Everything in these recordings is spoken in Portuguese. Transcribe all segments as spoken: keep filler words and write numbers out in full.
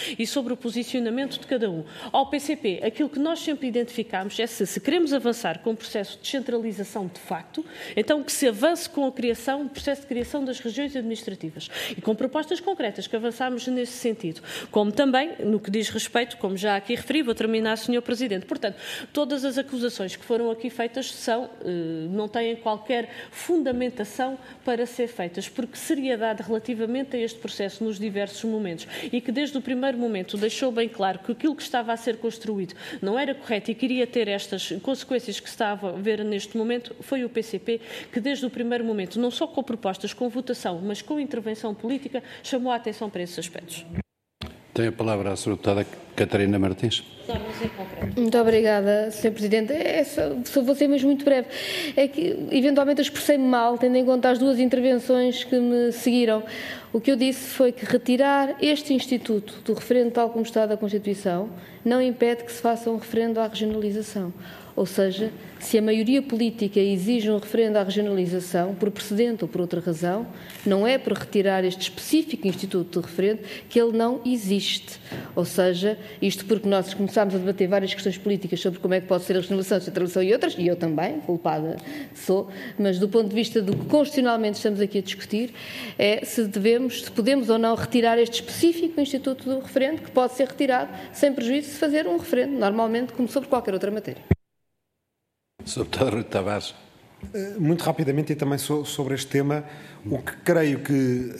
e sobre o posicionamento de cada um. Ao P C P, aquilo que nós sempre identificámos é se, se queremos avançar com um processo de descentralização de facto, então que se avance com a criação, o processo de criação das regiões administrativas e com propostas concretas que avançámos nesse sentido, como também no que diz respeito, como já aqui referi, vou terminar, senhor Presidente. Portanto, todas as acusações que foram aqui feitas são, não têm qualquer fundamentação para ser feitas, porque seriedade relativamente a este processo nos diversos momentos e que desde o primeiro momento deixou bem claro que aquilo que estava a ser construído não era correto e queria ter estas consequências que se estava a ver neste momento, foi o P C P que desde o primeiro momento, não só com propostas, com votação, mas com intervenção política, chamou a atenção para esses aspectos. Tem a palavra a senhora deputada Catarina Martins. Muito obrigada, senhor Presidente. É só, só vou ser mesmo muito breve. É que, eventualmente, eu expressei-me mal, tendo em conta as duas intervenções que me seguiram. O que eu disse foi que retirar este instituto do referendo tal como está da Constituição não impede que se faça um referendo à regionalização. Ou seja, se a maioria política exige um referendo à regionalização, por precedente ou por outra razão, não é por retirar este específico instituto de referendo que ele não existe. Ou seja, isto porque nós começámos a debater várias questões políticas sobre como é que pode ser a regionalização, a centralização e outras, e eu também, culpada sou, mas do ponto de vista do que constitucionalmente estamos aqui a discutir, é se devemos, se podemos ou não retirar este específico instituto do referendo, que pode ser retirado sem prejuízo de fazer um referendo, normalmente, como sobre qualquer outra matéria. senhor Deputado Rui Tavares. Muito rapidamente e também sobre este tema, o que creio que,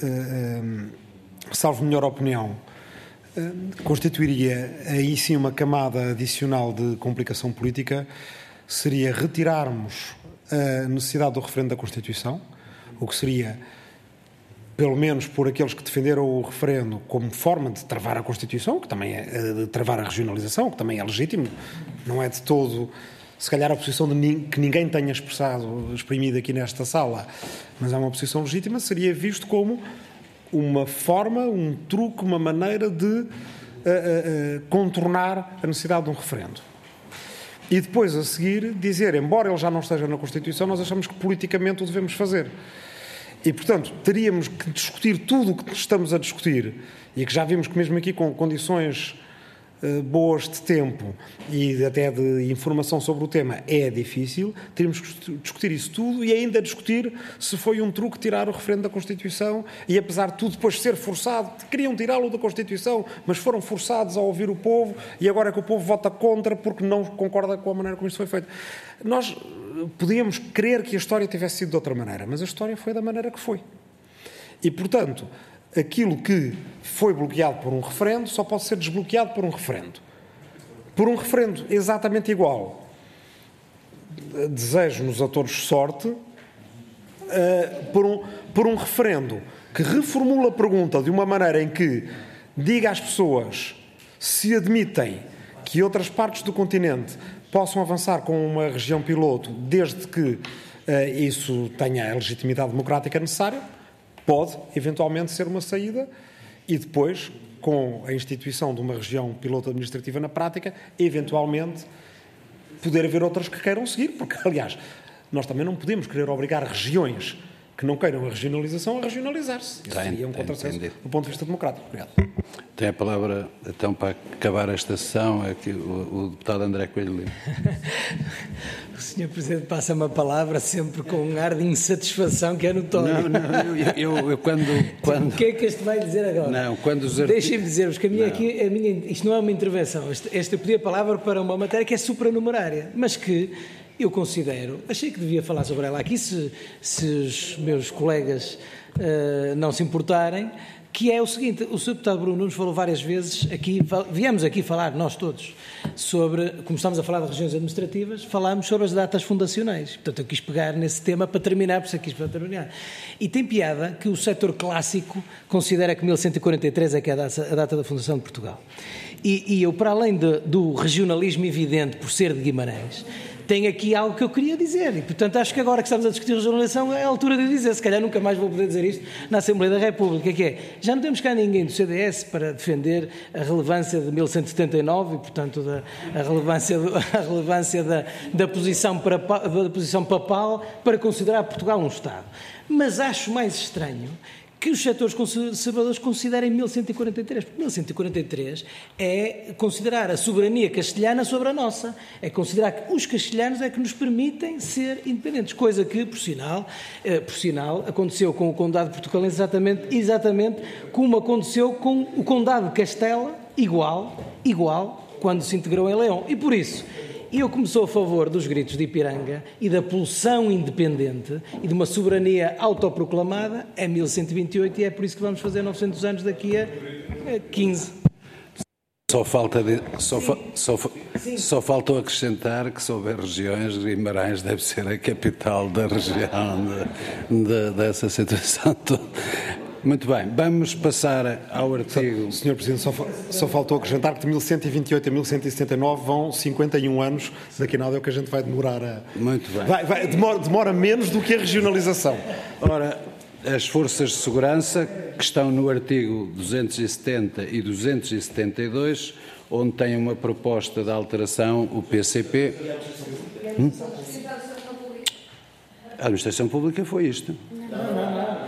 salvo melhor opinião, constituiria aí sim uma camada adicional de complicação política, seria retirarmos a necessidade do referendo da Constituição, o que seria, pelo menos por aqueles que defenderam o referendo como forma de travar a Constituição, que também é de travar a regionalização, que também é legítimo, não é de todo, se calhar, a posição de nin- que ninguém tenha expressado, exprimido aqui nesta sala, mas é uma posição legítima, seria visto como uma forma, um truque, uma maneira de uh, uh, uh, contornar a necessidade de um referendo. E depois, a seguir, dizer, embora ele já não esteja na Constituição, nós achamos que politicamente o devemos fazer. E, portanto, teríamos que discutir tudo o que estamos a discutir e que já vimos que mesmo aqui com condições uh, boas de tempo e até de informação sobre o tema é difícil, teríamos que discutir isso tudo e ainda discutir se foi um truque tirar o referendo da Constituição e, apesar de tudo, depois ser forçado, queriam tirá-lo da Constituição, mas foram forçados a ouvir o povo e agora é que o povo vota contra porque não concorda com a maneira como isto foi feito. Nós podíamos crer que a história tivesse sido de outra maneira, mas a história foi da maneira que foi. E, portanto, aquilo que foi bloqueado por um referendo só pode ser desbloqueado por um referendo. Por um referendo exatamente igual. Desejo-nos a todos sorte. Uh, por, um, por um referendo que reformula a pergunta de uma maneira em que diga às pessoas se admitem que outras partes do continente possam avançar com uma região piloto desde que uh, isso tenha a legitimidade democrática necessária, pode eventualmente ser uma saída e depois, com a instituição de uma região piloto administrativa na prática, eventualmente poder haver outras que queiram seguir, porque, aliás, nós também não podemos querer obrigar regiões que não queiram a regionalização a regionalizar-se. Isso seria um contrassenso do ponto de vista democrático. Obrigado. Tem a palavra, então, para acabar esta sessão, aqui, o, o deputado André Coelho Lima. O senhor Presidente passa-me a palavra sempre com um ar de insatisfação que é notório. Não, não, eu, eu, eu quando, quando... O que é que este vai dizer agora? Não, quando os artigos... Deixem-me dizer-vos que a minha, aqui, a minha, isto não é uma intervenção, esta, esta eu pedi a palavra para uma matéria que é supranumerária, mas que eu considero, achei que devia falar sobre ela aqui, se, se os meus colegas uh, não se importarem, que é o seguinte: o senhor deputado Bruno Nunes falou várias vezes aqui, viemos aqui falar, nós todos, sobre, como estamos a falar de regiões administrativas, falámos sobre as datas fundacionais. Portanto, eu quis pegar nesse tema para terminar, por isso é que quis para terminar. E tem piada que o setor clássico considera que mil cento e quarenta e três é que é a data, a data da fundação de Portugal. E, e eu, para além de, do regionalismo evidente por ser de Guimarães, tenho aqui algo que eu queria dizer e, portanto, acho que agora que estamos a discutir regionalização é a altura de dizer, se calhar nunca mais vou poder dizer isto na Assembleia da República, que é, já não temos cá ninguém do C D S para defender a relevância de mil cento e setenta e nove e, portanto, da, a relevância, do, a relevância da, da, posição para, da posição papal para considerar Portugal um Estado. Mas acho mais estranho que os setores conservadores considerem mil cento e quarenta e três, porque mil cento e quarenta e três é considerar a soberania castelhana sobre a nossa, é considerar que os castelhanos é que nos permitem ser independentes, coisa que, por sinal, eh, por sinal aconteceu com o Condado Portucalense exatamente, exatamente como aconteceu com o Condado de Castela, igual, igual, quando se integrou em Leão. E por isso, eu como sou a favor dos gritos de Ipiranga e da pulsão independente e de uma soberania autoproclamada, é mil cento e vinte e oito e é por isso que vamos fazer novecentos anos daqui a quinze. Só, falta de, só, fa, só, só faltou acrescentar que, se houver regiões, Guimarães deve ser a capital da região de, de, dessa situação toda. Muito bem, vamos passar ao artigo... senhor Presidente, só, só faltou acrescentar que de mil cento e vinte e oito a mil cento e setenta e nove vão cinquenta e um anos, daqui a nada é o que a gente vai demorar a... Muito bem. Vai, vai, demora, demora menos do que a regionalização. Ora, as forças de segurança, que estão no artigo duzentos e setenta e duzentos e setenta e dois, onde tem uma proposta de alteração, o P C P... Hum? A administração pública foi isto. Não, não, não.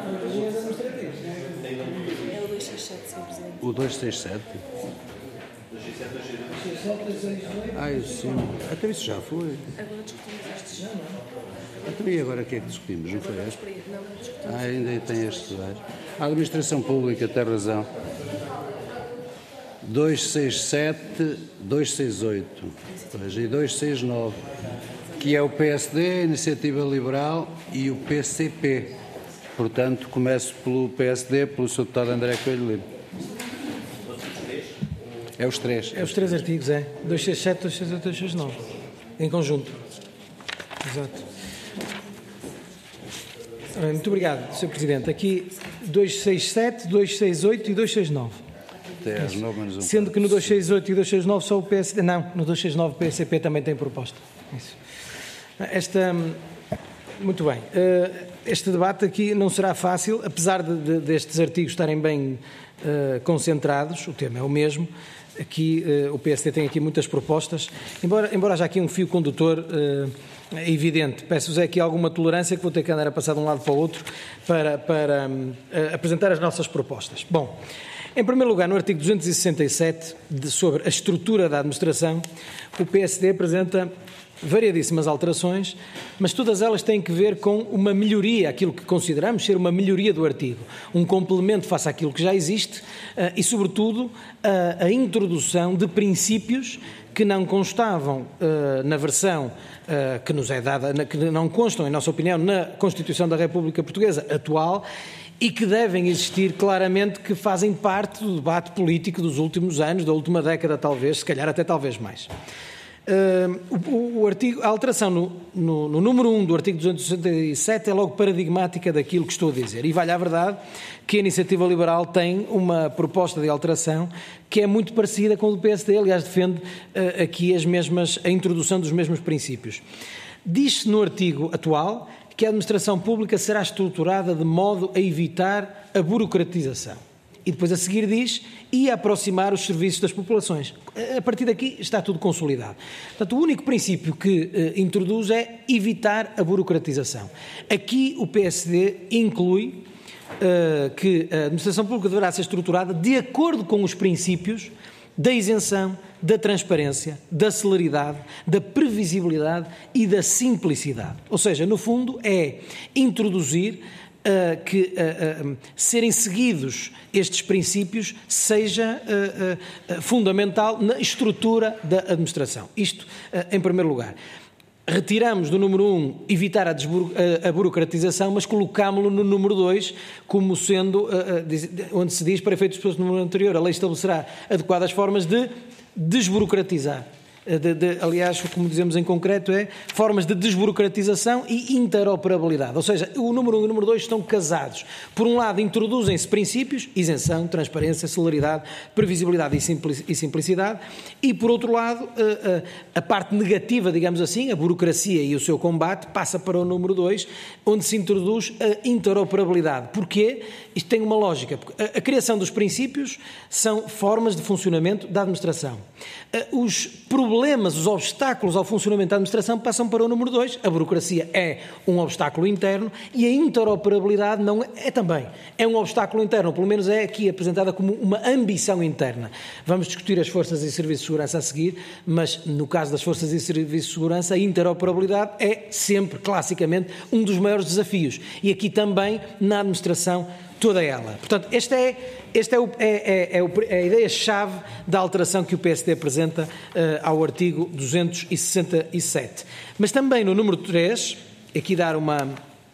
O duzentos e sessenta e sete? Ah, isso sim. Até isso já foi. Agora discutimos estes. Até e agora o que é que discutimos? Não foi este? Ah, ainda tem estes dois. A administração pública tem razão. duzentos e sessenta e sete, duzentos e sessenta e oito e duzentos e sessenta e nove, que é o P S D, a Iniciativa Liberal e o P C P. Portanto, começo pelo P S D, pelo senhor deputado André Coelho Lima. É os três. É os três artigos, é. duzentos e sessenta e sete, duzentos e sessenta e oito, duzentos e sessenta e nove. Em conjunto. Exato. Muito obrigado, senhor Presidente. Aqui duzentos e sessenta e sete, duzentos e sessenta e oito e duzentos e sessenta e nove. Até às nove menos um. Sendo que no duzentos e sessenta e oito e duzentos e sessenta e nove só o P S D... Não, no duzentos e sessenta e nove o P C P também tem proposta. Isso. Esta... Muito bem. Este debate aqui não será fácil, apesar de, de, destes artigos estarem bem uh, concentrados, o tema é o mesmo. Aqui uh, o P S D tem aqui muitas propostas, embora, embora haja aqui um fio condutor uh, evidente. Peço-vos aqui alguma tolerância, que vou ter que andar a passar de um lado para o outro para, para um, uh, apresentar as nossas propostas. Bom, em primeiro lugar, no artigo duzentos e sessenta e sete, de, sobre a estrutura da administração, o P S D apresenta variadíssimas alterações, mas todas elas têm que ver com uma melhoria, aquilo que consideramos ser uma melhoria do artigo, um complemento face àquilo que já existe uh, e, sobretudo, uh, a introdução de princípios que não constavam uh, na versão uh, que nos é dada, na, que não constam, em nossa opinião, na Constituição da República Portuguesa atual, e que devem existir claramente, que fazem parte do debate político dos últimos anos, da última década talvez, se calhar até talvez mais. Uh, o, o artigo, a alteração no, no, no número um do artigo duzentos e sessenta e sete é logo paradigmática daquilo que estou a dizer, e vale a verdade que a Iniciativa Liberal tem uma proposta de alteração que é muito parecida com o do P S D, aliás defende uh, aqui as mesmas, a introdução dos mesmos princípios. Diz-se no artigo atual que a administração pública será estruturada de modo a evitar a burocratização. E depois a seguir diz, e a aproximar os serviços das populações. A partir daqui está tudo consolidado. Portanto, o único princípio que eh, introduz é evitar a burocratização. Aqui o P S D inclui eh, que a administração pública deverá ser estruturada de acordo com os princípios da isenção, da transparência, da celeridade, da previsibilidade e da simplicidade. Ou seja, no fundo, é introduzir Uh, que uh, uh, serem seguidos estes princípios seja uh, uh, fundamental na estrutura da administração. Isto, uh, em primeiro lugar. Retiramos do número um evitar a, a, a burocratização, mas colocámo-lo no número dois como sendo, uh, uh, onde se diz, para efeitos do número anterior, a lei estabelecerá adequadas formas de desburocratizar. De, de, aliás, como dizemos em concreto, é formas de desburocratização e interoperabilidade. Ou seja, o número um e o número dois estão casados. Por um lado, introduzem-se princípios, isenção, transparência, celeridade, previsibilidade e simplicidade, e por outro lado, a, a, a parte negativa, digamos assim, a burocracia e o seu combate, passa para o número dois, onde se introduz a interoperabilidade. Porquê? Isto tem uma lógica. A, a criação dos princípios são formas de funcionamento da administração. Os problemas problemas, os obstáculos ao funcionamento da administração passam para o número dois. A burocracia é um obstáculo interno e a interoperabilidade não é, é também. É um obstáculo interno, pelo menos é aqui apresentada como uma ambição interna. Vamos discutir as forças e serviços de segurança a seguir, mas no caso das forças e serviços de segurança, a interoperabilidade é sempre, classicamente, um dos maiores desafios. E aqui também na administração toda ela. Portanto, esta é, esta é, o, é, é, é, o, é a ideia-chave da alteração que o P S D apresenta uh, ao artigo duzentos e sessenta e sete. Mas também no número três, aqui dar uma,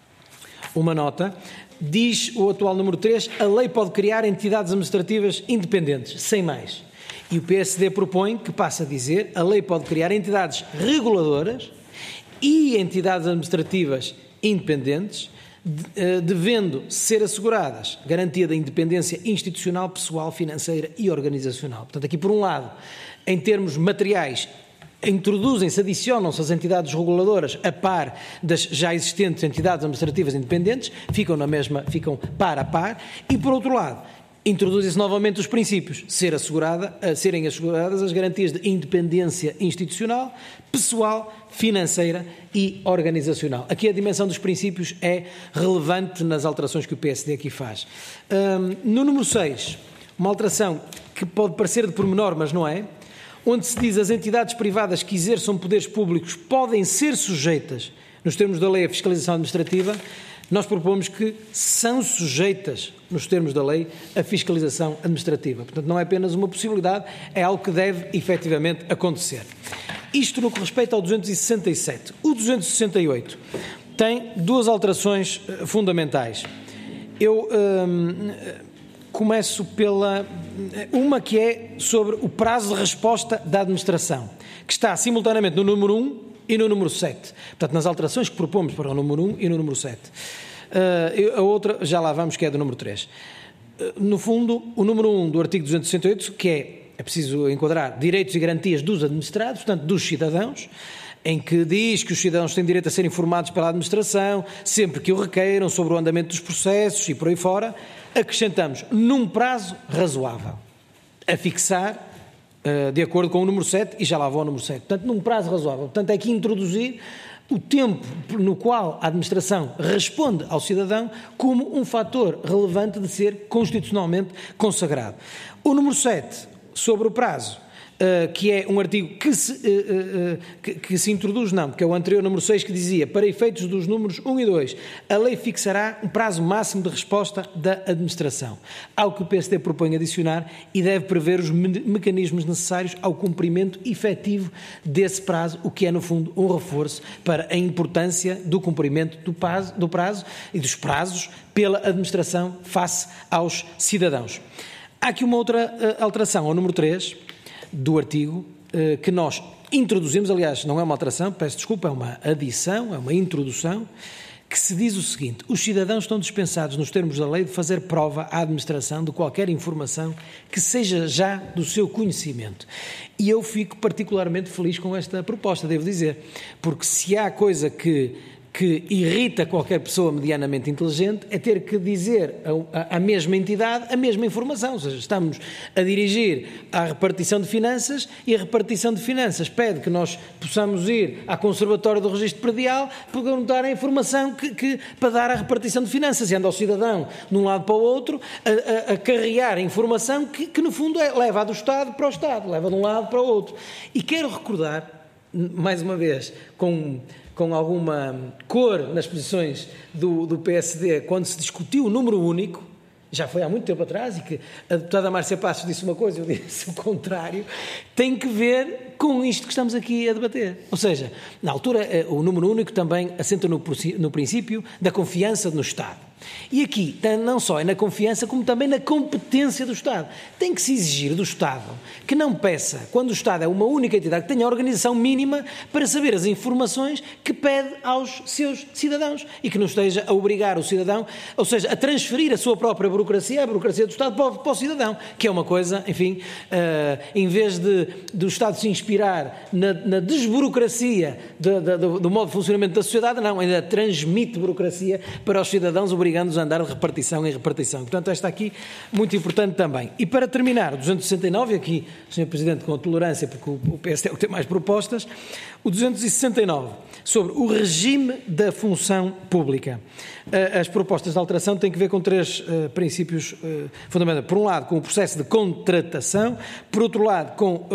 uma nota, diz o atual número três, a lei pode criar entidades administrativas independentes, sem mais. E o P S D propõe que passe a dizer, a lei pode criar entidades reguladoras e entidades administrativas independentes, devendo ser asseguradas garantia da independência institucional, pessoal, financeira e organizacional. Portanto, aqui por um lado, em termos materiais, introduzem-se, adicionam-se as entidades reguladoras a par das já existentes entidades administrativas independentes, ficam na mesma, ficam par a par, e por outro lado, introduzem-se novamente os princípios, ser assegurada, a serem asseguradas as garantias de independência institucional, pessoal, financeira e organizacional. Aqui a dimensão dos princípios é relevante nas alterações que o P S D aqui faz. Um, no número seis, uma alteração que pode parecer de pormenor, mas não é, onde se diz as entidades privadas que exerçam poderes públicos podem ser sujeitas, nos termos da lei, à fiscalização administrativa. Nós propomos que são sujeitas, nos termos da lei, a fiscalização administrativa. Portanto, não é apenas uma possibilidade, é algo que deve efetivamente acontecer. Isto no que respeita ao duzentos e sessenta e sete. O duzentos e sessenta e oito tem duas alterações uh, fundamentais. Eu um, começo pela... Uma que é sobre o prazo de resposta da administração, que está simultaneamente no número um e no número sete. Portanto, nas alterações que propomos para o número um e no número sete. Uh, a outra, já lá vamos, que é do número três. Uh, no fundo, o número um do artigo duzentos e sessenta e oito, que é, é preciso enquadrar direitos e garantias dos administrados, portanto, dos cidadãos, em que diz que os cidadãos têm direito a ser informados pela administração, sempre que o requeiram, sobre o andamento dos processos e por aí fora, acrescentamos num prazo razoável, a fixar de acordo com o número sete, e já lá vou ao número sete. Portanto, num prazo razoável. Portanto, é aqui introduzir o tempo no qual a administração responde ao cidadão como um fator relevante de ser constitucionalmente consagrado. O número sete, sobre o prazo, Uh, que é um artigo que se, uh, uh, que, que se introduz, não, porque é o anterior número seis que dizia, para efeitos dos números um e dois, a lei fixará um prazo máximo de resposta da administração, ao que o P S D propõe adicionar e deve prever os me- mecanismos necessários ao cumprimento efetivo desse prazo, o que é, no fundo, um reforço para a importância do cumprimento do prazo, do prazo e dos prazos pela administração face aos cidadãos. Há aqui uma outra uh, alteração, ao número três, do artigo, que nós introduzimos, aliás, não é uma alteração, peço desculpa, é uma adição, é uma introdução, que se diz o seguinte: os cidadãos estão dispensados, nos termos da lei, de fazer prova à administração de qualquer informação que seja já do seu conhecimento. E eu fico particularmente feliz com esta proposta, devo dizer, porque se há coisa que que irrita qualquer pessoa medianamente inteligente é ter que dizer à mesma entidade a mesma informação. Ou seja, estamos a dirigir à repartição de finanças e a repartição de finanças pede que nós possamos ir à Conservatória do Registro Predial para perguntar a informação que, que, para dar à repartição de finanças, e anda ao cidadão de um lado para o outro a, a, a carregar a informação que, que no fundo é, leva do Estado para o Estado, leva de um lado para o outro. E quero recordar, mais uma vez, com... com alguma cor nas posições do, do P S D, quando se discutiu o número único, já foi há muito tempo atrás, e que a deputada Márcia Passos disse uma coisa, eu disse o contrário, tem que ver com isto que estamos aqui a debater. Ou seja, na altura, o número único também assenta no, no princípio da confiança no Estado. E aqui, não só é na confiança, como também na competência do Estado. Tem que se exigir do Estado que não peça, quando o Estado é uma única entidade, que tenha a organização mínima para saber as informações que pede aos seus cidadãos e que não esteja a obrigar o cidadão, ou seja, a transferir a sua própria burocracia, a burocracia do Estado, para o, para o cidadão, que é uma coisa, enfim, uh, em vez de, do Estado se inspirar na, na desburocracia de, de, do, do modo de funcionamento da sociedade, não, ainda transmite burocracia para os cidadãos, obrigando obrigando-nos a andar de repartição em repartição. Portanto, esta aqui, muito importante também. E para terminar, o duzentos e sessenta e nove, aqui, senhor Presidente, com a tolerância, porque o P S D é o que tem mais propostas, o duzentos e sessenta e nove, sobre o regime da função pública. As propostas de alteração têm que ver com três uh, princípios uh, fundamentais. Por um lado, com o processo de contratação, por outro lado, com